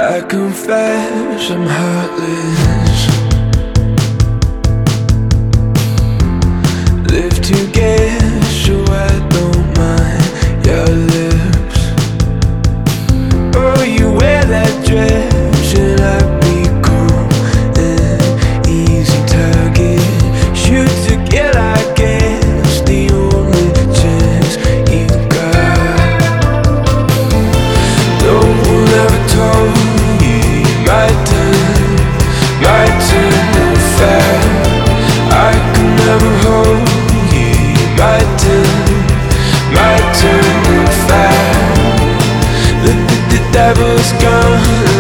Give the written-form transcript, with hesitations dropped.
I confess I'm heartless. Live together so I don't mind your lips. Oh, you wear that dress and I become an easy target. Shoot to kill, I guess, the only chance you got. No one ever told you my turn to fair. I could never hold you, my turn to fair. The devil's gone.